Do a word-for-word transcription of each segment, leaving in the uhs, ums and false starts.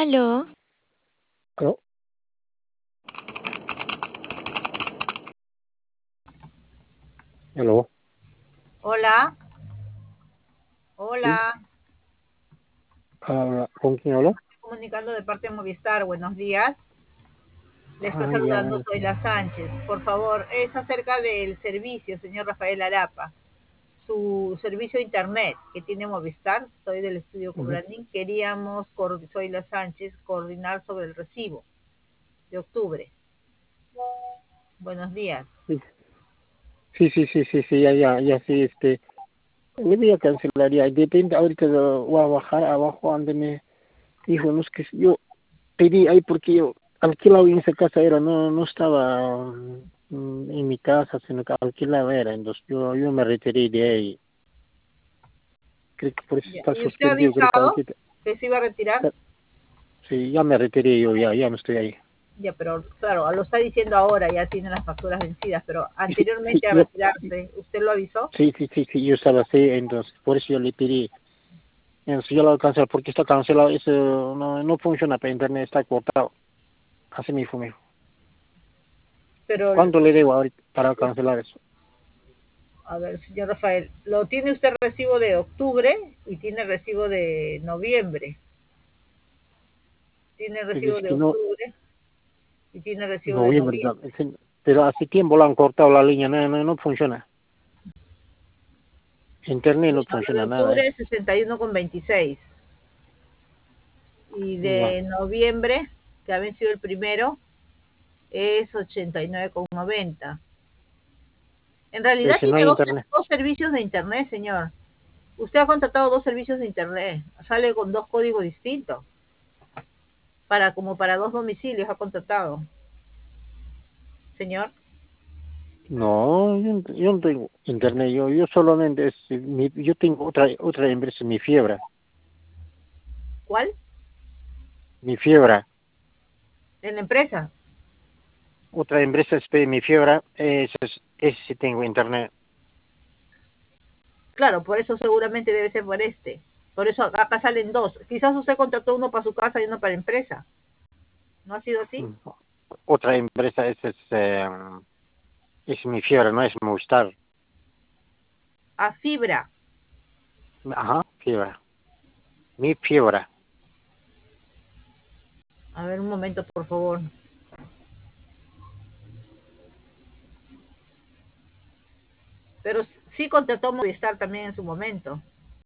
Aló, ¿Aló? ¿Aló? Hola, Sí. hola. Ah, ¿con quién hablo? Comunicando de parte de Movistar. Buenos días. Le estoy Ah, ya, saludando, bueno. soy la Sánchez. Por favor, es acerca del servicio, señor Rafael Arapa. Su servicio de internet que tiene Movistar. Soy del estudio Ujú. Cobrandín. Queríamos, coor- soy la Sánchez, coordinar sobre el recibo de octubre. Buenos días. Sí, sí, sí, sí, sí, sí, ya, ya, ya, sí, este, le voy a cancelar ya, depende, ahorita lo voy a bajar abajo, donde me dijo, no es que yo pedí ahí porque yo alquilado en esa casa era, no, no estaba mm, en mi casa, sino que alquilado era, entonces yo, yo me retiré de ahí, creo que por eso Ya. está ¿Y usted ha suspendido, creo que avisado ahorita, que se iba a retirar? sí, ya me retiré yo, ya, ya no estoy ahí. Ya, pero claro, lo está diciendo ahora, ya tiene las facturas vencidas, pero Sí, sí, sí, anteriormente a yo, retirarse, ¿usted lo avisó? sí, sí, sí, sí, yo estaba así, entonces por eso yo le pedí. Eso ya lo cancelado porque está cancelado, eso no, no funciona para internet, está cortado. Así mismo, mijo. Pero, ¿Cuánto le debo ahorita para cancelar eso? a ver, señor Rafael, lo tiene usted recibo de octubre y tiene recibo de noviembre. Tiene Pero recibo es de que no, octubre y tiene recibo de noviembre, ya, noviembre. es- pero hace tiempo lo han cortado la línea, no, no, no funciona. Internet no Bueno, lo de funciona nada, octubre ¿eh? es sesenta y uno con veintiséis y Ya, de noviembre, que ha vencido el primero, es ochenta y nueve con noventa. En pero realidad si no tiene hay dos, internet. dos servicios de internet, señor. Usted ha contratado dos servicios de internet. Sale con dos códigos distintos. Para, como para dos domicilios ha contratado, señor. No, yo, no yo no tengo internet, yo, yo solamente, es, mi, yo tengo otra, otra empresa, mi fiebre, ¿Cuál? mi fiebre, En la empresa. otra empresa es mi fiebre, ese, es- ese sí tengo internet. Claro, por eso seguramente debe ser por este. Por eso acá salen dos. Quizás usted contrató uno para su casa y uno para la empresa. ¿No ha sido así? Mm. Otra empresa es, es eh, es mi fiebre, no es Movistar. A fibra. Ajá, fiebre. Mi fiebre. A ver, un momento, por favor. Pero sí contrató Movistar también en su momento.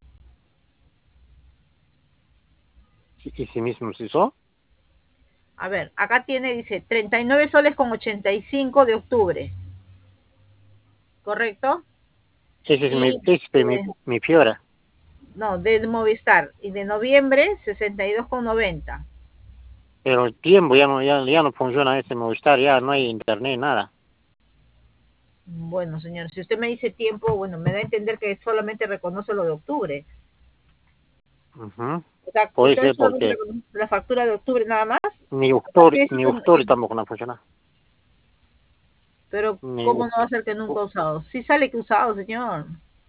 ¿Y si mismo se hizo? A ver, acá tiene, dice, treinta y nueve soles con ochenta y cinco de octubre. ¿Correcto? Ese es mi, Y ese es mi, de, mi fiebre. no, de Movistar. Y de noviembre, sesenta y dos con noventa. Pero el tiempo ya no, ya, ya no funciona ese Movistar, ya no hay internet, nada. Bueno, señor, si usted me dice tiempo, bueno, me da a entender que solamente reconoce lo de octubre. Ujú. O sea, Puede usted ser solamente porque reconoce la factura de octubre nada más. ni O sea, octubre, ¿qué es ni eso? octubre tampoco no funciona. Pero, Ni, ¿cómo no oc- va a ser que nunca ha usado? Sí sale que ha usado, señor.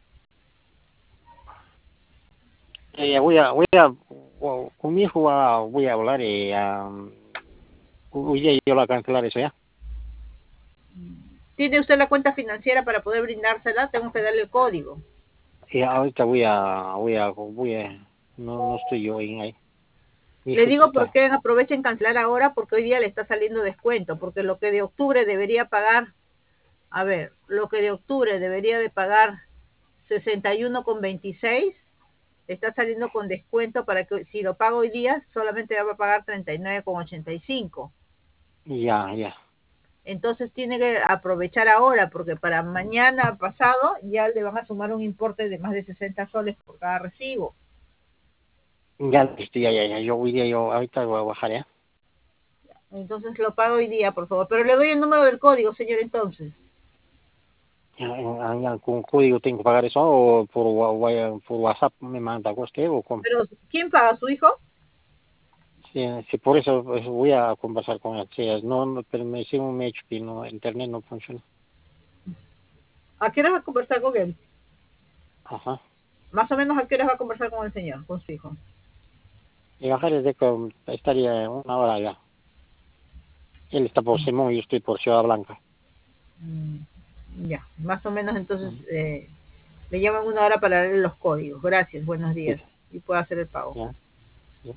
eh, voy a, voy a, o- con mi hijo va- voy a hablar y um, hoy día yo voy a cancelar eso ya. ¿Tiene usted la cuenta financiera para poder brindársela? Tengo que darle el código. Y ahorita voy a, voy a, voy a, no, no estoy yo en ahí. Mi Le hijo sí digo por está. qué aprovechen cancelar ahora, porque hoy día le está saliendo descuento, porque lo que de octubre debería pagar, a ver, lo que de octubre debería de pagar sesenta y uno con veintiséis, está saliendo con descuento para que si lo pago hoy día solamente va a pagar treinta y nueve con ochenta y cinco. Ya, ya. Entonces tiene que aprovechar ahora porque para mañana pasado ya le van a sumar un importe de más de sesenta soles por cada recibo. Ya, listo, ya, ya, ya. Yo hoy día, yo ahorita voy a bajar ya. Entonces lo pago hoy día, por favor. Pero le doy el número del código, señor, entonces. Ya, ya, ya, con código tengo que pagar eso o por, wa- wa- por WhatsApp me manda usted o cómo. Pero ¿quién paga? ¿Su hijo? Sí, sí, por eso pues, voy a conversar con él. Sí, no, no, pero me sigo un hecho que no, internet no funciona. ¿A qué hora va a conversar con él? Ajá. Más o menos a qué hora va a conversar con el señor, con su hijo. Y bajar desde que estaría una hora ya. Él está por Simón y yo estoy por Ciudad Blanca. Mm, ya, más o menos entonces Mm, eh, le llaman una hora para leer los códigos. Gracias, buenos sí, días. Y puedo hacer el pago. ya, ya.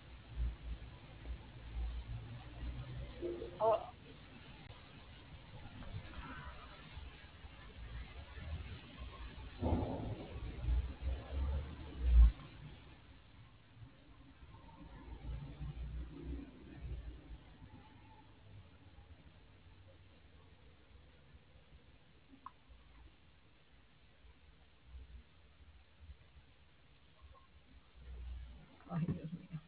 Ay, Dios mío.